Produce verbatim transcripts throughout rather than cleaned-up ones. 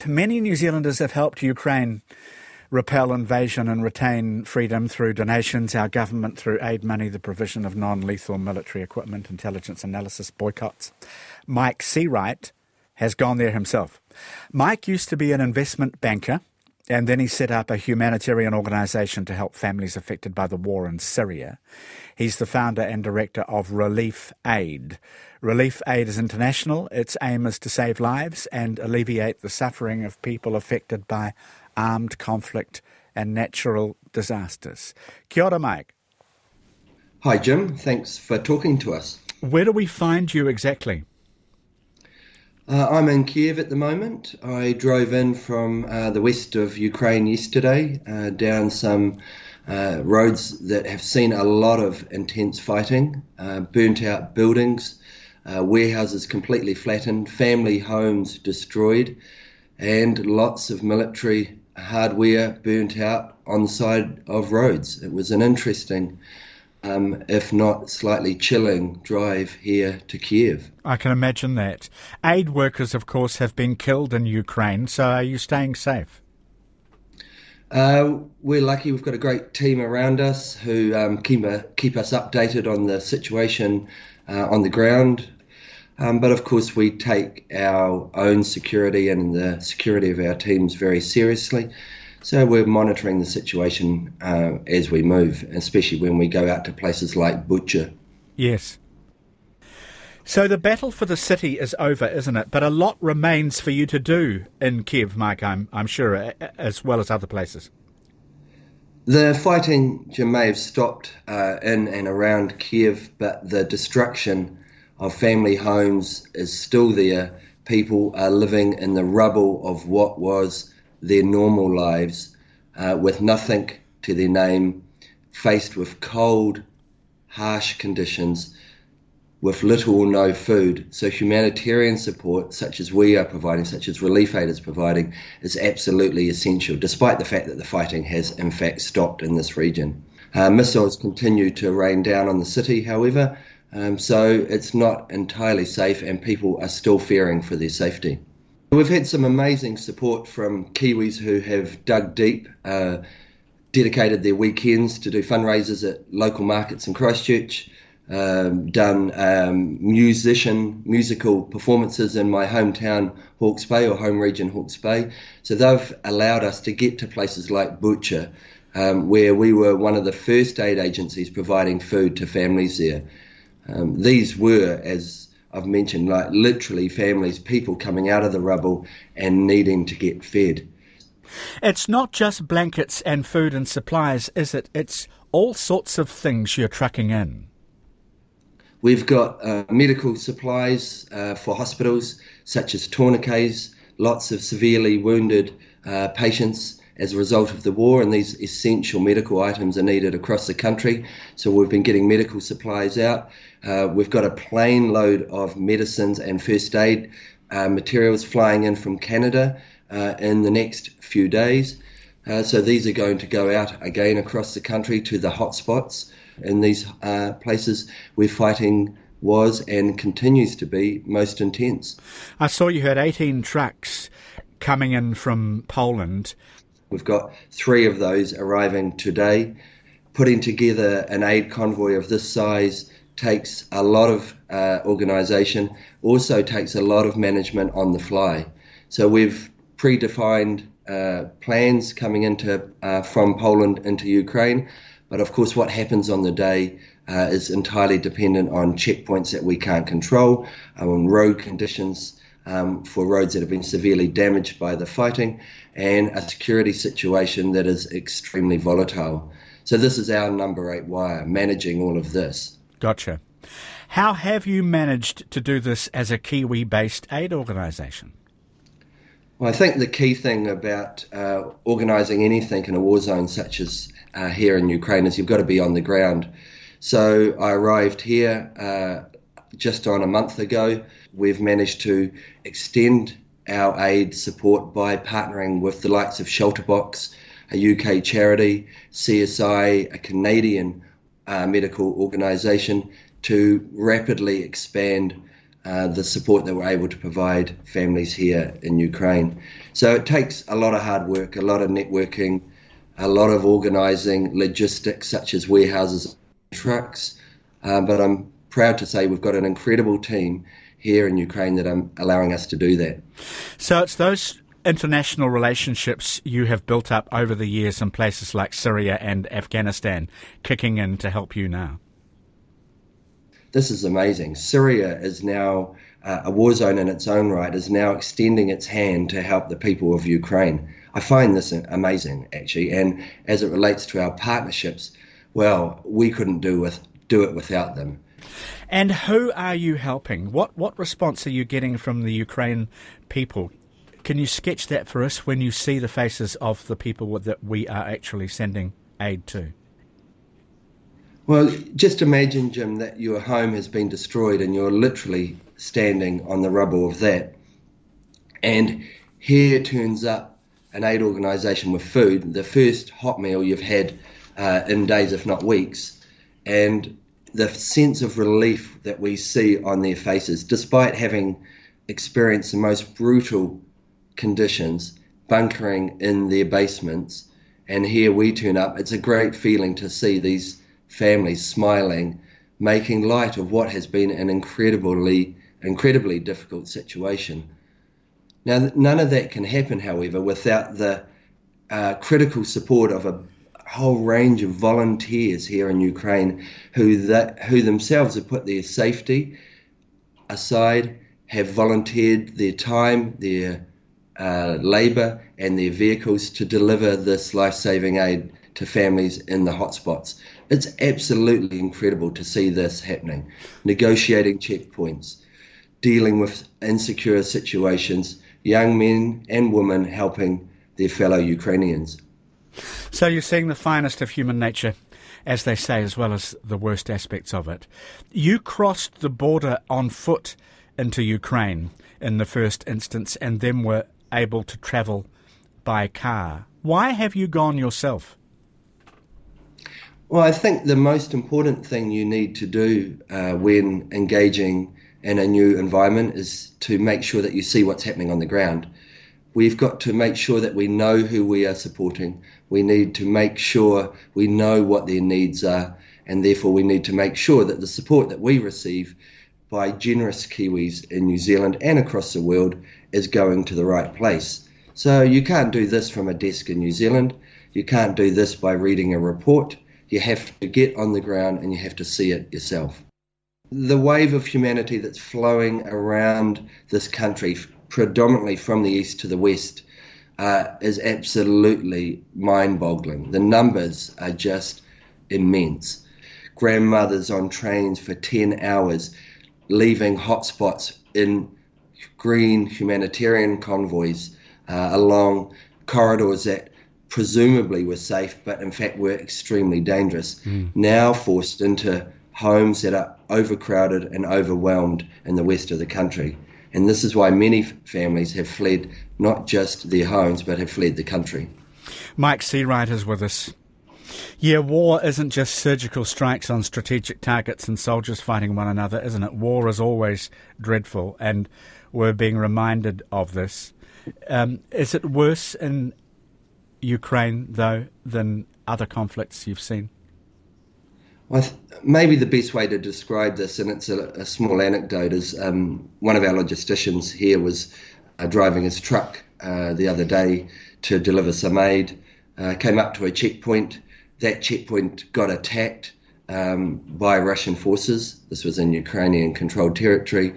Many New Zealanders have helped Ukraine repel invasion and retain freedom through donations, our government through aid money, the provision of non-lethal military equipment, intelligence analysis, boycotts. Mike Seawright has gone there himself. Mike used to be an investment banker, and then he set up a humanitarian organisation to help families affected by the war in Syria. He's the founder and director of Relief Aid. Relief Aid is international. Its aim is to save lives and alleviate the suffering of people affected by armed conflict and natural disasters. Kia ora, Mike. Hi, Jim. Thanks for talking to us. Where do we find you exactly? Uh, I'm in Kiev at the moment. I drove in from uh, the west of Ukraine yesterday, uh, down some uh, roads that have seen a lot of intense fighting, uh, burnt out buildings, uh, warehouses completely flattened, family homes destroyed, and lots of military hardware burnt out on the side of roads. It was an interesting Um, if not slightly chilling, drive here to Kiev. I can imagine that. Aid workers, of course, have been killed in Ukraine, so are you staying safe? Uh, we're lucky we've got a great team around us who um, keep, uh, keep us updated on the situation uh, on the ground. Um, but of course we take our own security and the security of our teams very seriously. So we're monitoring the situation uh, as we move, especially when we go out to places like Bucha. Yes. So the battle for the city is over, isn't it? But a lot remains for you to do in Kiev, Mike, I'm, I'm sure, as well as other places. The fighting, Jim, may have stopped uh, in and around Kiev, but the destruction of family homes is still there. People are living in the rubble of what was their normal lives, uh, with nothing to their name, faced with cold, harsh conditions, with little or no food. So humanitarian support, such as we are providing, such as Relief Aid is providing, is absolutely essential, despite the fact that the fighting has in fact stopped in this region. Uh, missiles continue to rain down on the city, however, um, so it's not entirely safe and people are still fearing for their safety. We've had some amazing support from Kiwis who have dug deep, uh, dedicated their weekends to do fundraisers at local markets in Christchurch, um, done um, musician, musical performances in my hometown Hawke's Bay or home region Hawke's Bay. So they've allowed us to get to places like Bucha, um, where we were one of the first aid agencies providing food to families there. Um, these were, as I've mentioned, like literally families, people coming out of the rubble and needing to get fed. It's not just blankets and food and supplies, is it? It's all sorts of things you're trucking in. We've got uh, medical supplies uh, for hospitals, such as tourniquets, lots of severely wounded uh, patients as a result of the war, and these essential medical items are needed across the country. So we've been getting medical supplies out. Uh, we've got a plane load of medicines and first aid uh, materials flying in from Canada uh, in the next few days. Uh, so these are going to go out again across the country to the hotspots in these uh, places where fighting was and continues to be most intense. I saw you had eighteen trucks coming in from Poland. We've got three of those arriving today. Putting together an aid convoy of this size takes a lot of uh, organisation, also takes a lot of management on the fly. So we've predefined uh, plans coming into uh, from Poland into Ukraine, but of course what happens on the day uh, is entirely dependent on checkpoints that we can't control, on road conditions, Um, for roads that have been severely damaged by the fighting, and a security situation that is extremely volatile. So this is our number eight wire, managing all of this. Gotcha. How have you managed to do this as a Kiwi-based aid organisation? Well, I think the key thing about uh, organising anything in a war zone such as uh, here in Ukraine is you've got to be on the ground. So I arrived here uh, just on a month ago. We've managed to extend our aid support by partnering with the likes of Shelterbox, a U K charity, C S I, a Canadian uh, medical organisation, to rapidly expand uh, the support that we're able to provide families here in Ukraine. So it takes a lot of hard work, a lot of networking, a lot of organising, logistics such as warehouses, trucks, uh, but I'm proud to say we've got an incredible team here in Ukraine that are allowing us to do that. So it's those international relationships you have built up over the years in places like Syria and Afghanistan kicking in to help you now? This is amazing. Syria is now uh, a war zone in its own right, is now extending its hand to help the people of Ukraine. I find this amazing, actually, and as it relates to our partnerships, well, we couldn't do with do it without them. And who are you helping? What what response are you getting from the Ukraine people? Can you sketch that for us when you see the faces of the people that we are actually sending aid to? Well, just imagine, Jim, that your home has been destroyed and you're literally standing on the rubble of that. And here turns up an aid organisation with food, the first hot meal you've had uh, in days, if not weeks. And the sense of relief that we see on their faces, despite having experienced the most brutal conditions, bunkering in their basements, and here we turn up. It's a great feeling to see these families smiling, making light of what has been an incredibly, incredibly difficult situation. Now, none of that can happen, however, without the uh, critical support of a whole range of volunteers here in Ukraine who that, who themselves have put their safety aside, have volunteered their time, their uh, labour and their vehicles to deliver this life-saving aid to families in the hotspots. It's absolutely incredible to see this happening. Negotiating checkpoints, dealing with insecure situations, young men and women helping their fellow Ukrainians. So you're seeing the finest of human nature, as they say, as well as the worst aspects of it. You crossed the border on foot into Ukraine in the first instance and then were able to travel by car. Why have you gone yourself? Well, I think the most important thing you need to do uh, when engaging in a new environment is to make sure that you see what's happening on the ground. We've got to make sure that we know who we are supporting. We need to make sure we know what their needs are, and therefore we need to make sure that the support that we receive by generous Kiwis in New Zealand and across the world is going to the right place. So you can't do this from a desk in New Zealand. You can't do this by reading a report. You have to get on the ground and you have to see it yourself. The wave of humanity that's flowing around this country, predominantly from the east to the west, uh, is absolutely mind-boggling. The numbers are just immense. Grandmothers on trains for ten hours, leaving hotspots in green humanitarian convoys uh, along corridors that presumably were safe, but in fact were extremely dangerous, mm. now forced into homes that are overcrowded and overwhelmed in the west of the country. And this is why many families have fled not just their homes, but have fled the country. Mike Seawright is with us. Yeah, war isn't just surgical strikes on strategic targets and soldiers fighting one another, isn't it? War is always dreadful, and we're being reminded of this. Um, is it worse in Ukraine, though, than other conflicts you've seen? Well, maybe the best way to describe this, and it's a, a small anecdote, is um, one of our logisticians here was uh, driving his truck uh, the other day to deliver some aid, uh, came up to a checkpoint. That checkpoint got attacked um, by Russian forces. This was in Ukrainian-controlled territory.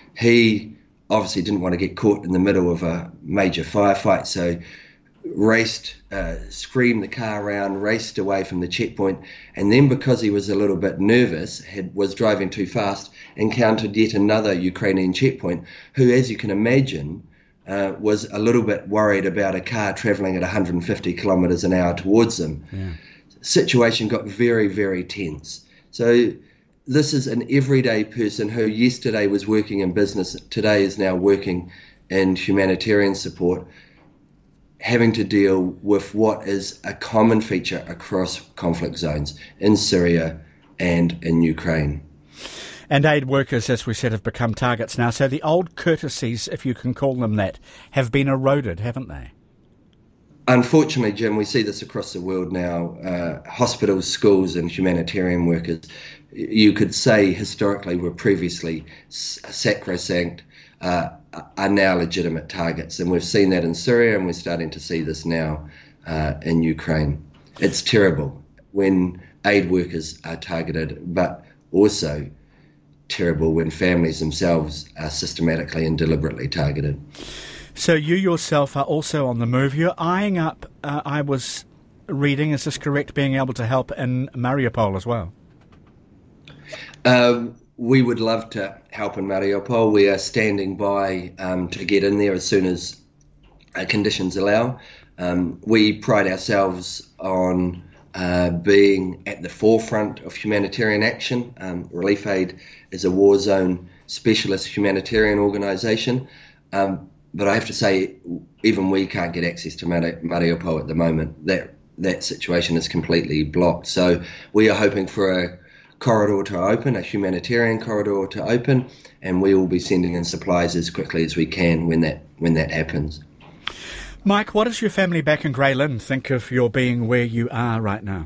He obviously didn't want to get caught in the middle of a major firefight, so raced, uh, screamed the car around, raced away from the checkpoint, and then because he was a little bit nervous, had, was driving too fast, encountered yet another Ukrainian checkpoint, who, as you can imagine, uh, was a little bit worried about a car travelling at one hundred fifty kilometres an hour towards them. Yeah. Situation got very, very tense. So this is an everyday person who yesterday was working in business, today is now working in humanitarian support, having to deal with what is a common feature across conflict zones in Syria and in Ukraine. And aid workers, as we said, have become targets now. So the old courtesies, if you can call them that, have been eroded, haven't they? Unfortunately, Jim, we see this across the world now. Uh, hospitals, schools and humanitarian workers, you could say historically were previously sacrosanct, uh, are now legitimate targets. And we've seen that in Syria, and we're starting to see this now uh, in Ukraine. It's terrible when aid workers are targeted, but also terrible when families themselves are systematically and deliberately targeted. So you yourself are also on the move. You're eyeing up, uh, I was reading, is this correct, being able to help in Mariupol as well? Uh, we would love to help in Mariupol. We are standing by um, to get in there as soon as uh, conditions allow. Um, we pride ourselves on uh, being at the forefront of humanitarian action. Um, Relief Aid is a war zone specialist humanitarian organisation. Um, But I have to say, even we can't get access to Mari- Mariupol at the moment. That that situation is completely blocked. So we are hoping for a corridor to open, a humanitarian corridor to open, and we will be sending in supplies as quickly as we can when that when that happens. Mike, what does your family back in Grey Lynn think of your being where you are right now?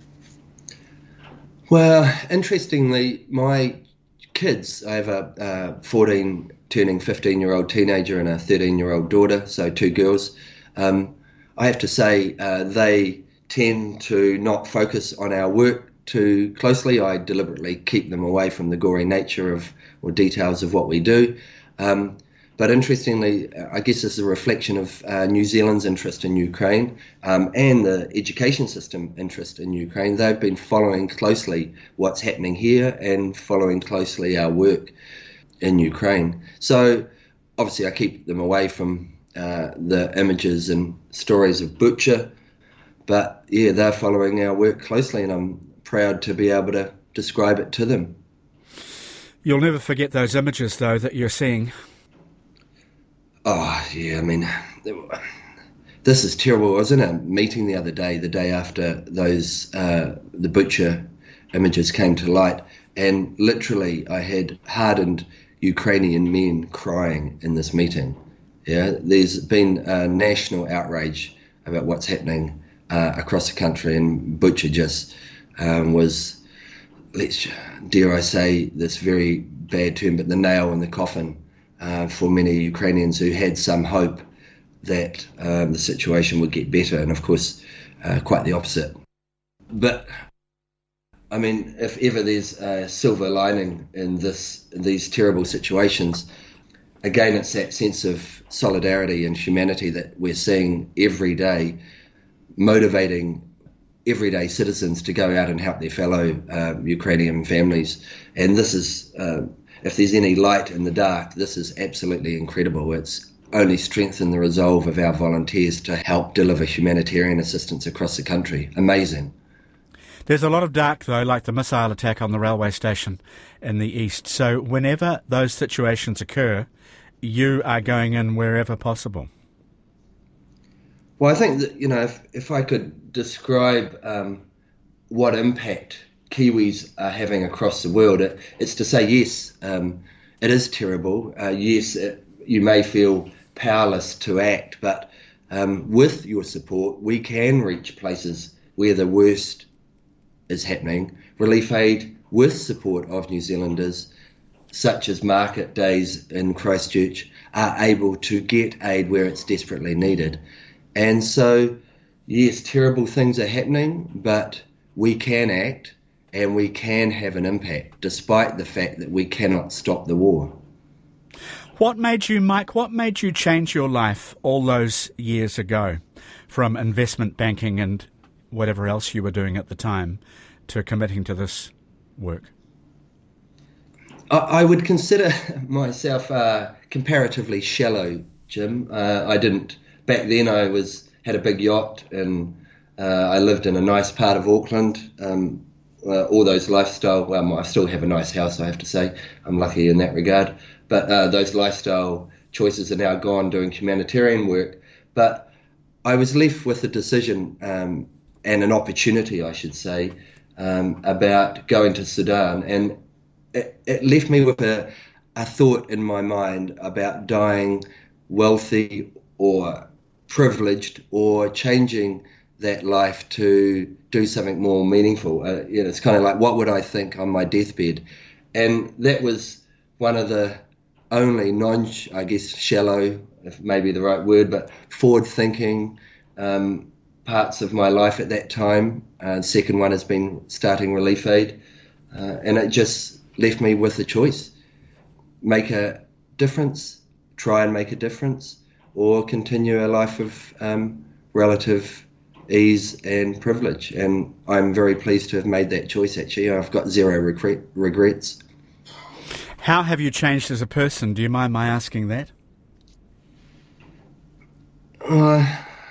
Well, interestingly, my kids, I have a uh, fourteen turning fifteen-year-old teenager and a thirteen-year-old daughter, so two girls. Um, I have to say uh, they tend to not focus on our work too closely. I deliberately keep them away from the gory nature of or details of what we do. Um, but interestingly, I guess it's a reflection of uh, New Zealand's interest in Ukraine um, and the education system interest in Ukraine. They've been following closely what's happening here and following closely our work in Ukraine. So obviously I keep them away from uh, the images and stories of Bucha, but yeah, they're following our work closely, and I'm proud to be able to describe it to them. You'll never forget those images, though, that you're seeing. Oh, yeah, I mean, this is terrible. I was in a meeting the other day, the day after those uh, the Bucha images came to light, and literally I had hardened Ukrainian men crying in this meeting. Yeah, there's been a national outrage about what's happening uh, across the country, and Bucha just um, was, let's dare I say this very bad term, but the nail in the coffin uh, for many Ukrainians who had some hope that um, the situation would get better, and of course, uh, quite the opposite. But I mean, if ever there's a silver lining in this, in these terrible situations, again, it's that sense of solidarity and humanity that we're seeing every day, motivating everyday citizens to go out and help their fellow uh, Ukrainian families. And this is, uh, if there's any light in the dark, this is absolutely incredible. It's only strengthened the resolve of our volunteers to help deliver humanitarian assistance across the country. Amazing. There's a lot of dark, though, like the missile attack on the railway station in the east. So whenever those situations occur, you are going in wherever possible. Well, I think that, you know, if, if I could describe um, what impact Kiwis are having across the world, it, it's to say, yes, um, it is terrible. Uh, yes, it, you may feel powerless to act, but um, with your support, we can reach places where the worst is happening. Relief Aid, with support of New Zealanders, such as market days in Christchurch, are able to get aid where it's desperately needed. And so, yes, terrible things are happening, but we can act and we can have an impact, despite the fact that we cannot stop the war. What made you, Mike, what made you change your life all those years ago, from investment banking and whatever else you were doing at the time, to committing to this work? I, I would consider myself uh, comparatively shallow, Jim. Uh, I didn't, back then I was had a big yacht, and uh, I lived in a nice part of Auckland. Um, uh, all those lifestyle, well, I still have a nice house, I have to say. I'm lucky in that regard. But uh, those lifestyle choices are now gone doing humanitarian work. But I was left with a decision um, and an opportunity, I should say, um, about going to Sudan. And it, it left me with a, a thought in my mind about dying wealthy or privileged or changing that life to do something more meaningful. Uh, you know, it's kind of like, what would I think on my deathbed? And that was one of the only non, I guess, shallow, if maybe the right word, but forward-thinking um, parts of my life at that time. Uh, the second one has been starting Relief Aid, uh, and it just left me with a choice: make a difference, try and make a difference, or continue a life of um, relative ease and privilege. And I'm very pleased to have made that choice, actually. I've got zero regret, regrets. How have you changed as a person? Do you mind my asking that? Uh,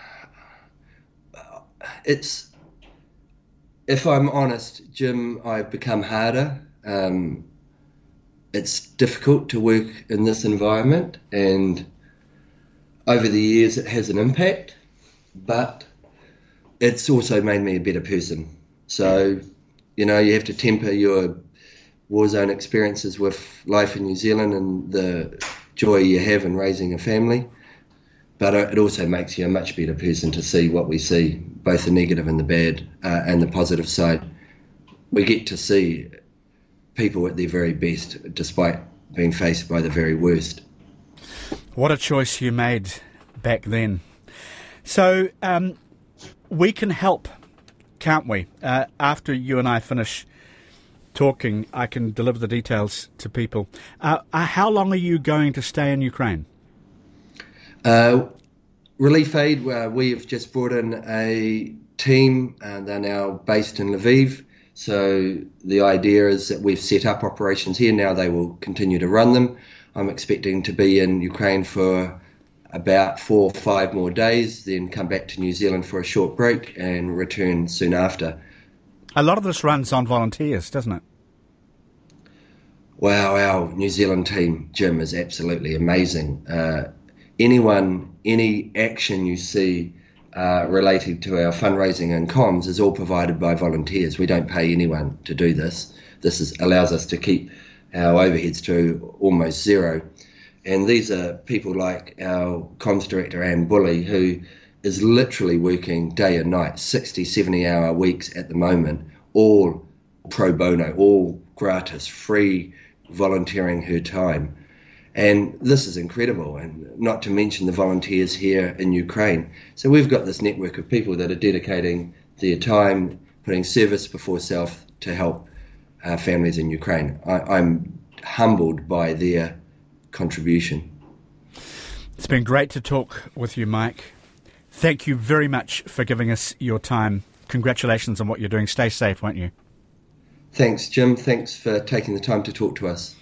it's, if I'm honest, Jim, I've become harder. Um, it's difficult to work in this environment, and over the years it has an impact, but it's also made me a better person. So, you know, you have to temper your war zone experiences with life in New Zealand and the joy you have in raising a family. But it also makes you a much better person to see what we see, both the negative and the bad, uh, and the positive side. We get to see people at their very best, despite being faced by the very worst. What a choice you made back then. So um, we can help, can't we? Uh, after you and I finish talking, I can deliver the details to people. Uh, uh, how long are you going to stay in Ukraine? Uh, Relief Aid, uh, we have just brought in a team, and they're now based in Lviv. So the idea is that we've set up operations here. Now they will continue to run them. I'm expecting to be in Ukraine for about four or five more days, then come back to New Zealand for a short break and return soon after. A lot of this runs on volunteers, doesn't it? Wow, our New Zealand team, Jim, is absolutely amazing. Uh, anyone, any action you see uh, related to our fundraising and comms is all provided by volunteers. We don't pay anyone to do this. This is, allows us to keep our overheads to almost zero. And these are people like our comms director, Anne Bully, who is literally working day and night, sixty, seventy hour weeks at the moment, all pro bono, all gratis, free, volunteering her time. And this is incredible, and not to mention the volunteers here in Ukraine. So we've got this network of people that are dedicating their time, putting service before self to help our families in Ukraine. I, I'm humbled by their contribution. It's been great to talk with you, Mike. Thank you very much for giving us your time. Congratulations on what you're doing. Stay safe, won't you? Thanks, Jim. Thanks for taking the time to talk to us.